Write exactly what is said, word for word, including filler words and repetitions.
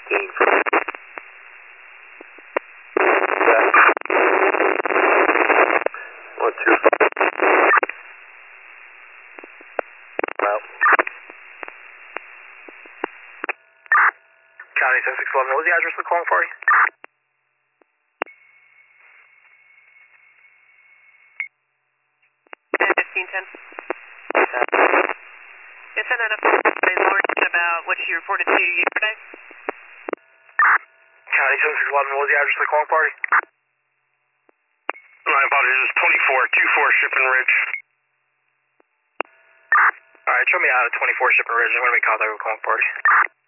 Eve. What's your out? County ten six eleven, what was the address of the calling party? fifteen ten. It's an identified about what she reported to you yesterday. County ten six eleven, what was the address of the calling party? My apologies, it's twenty-four, twenty-four Shipping Ridge. Alright, show me out of twenty-four Shipping Ridge. I'm going to make contact with the calling party.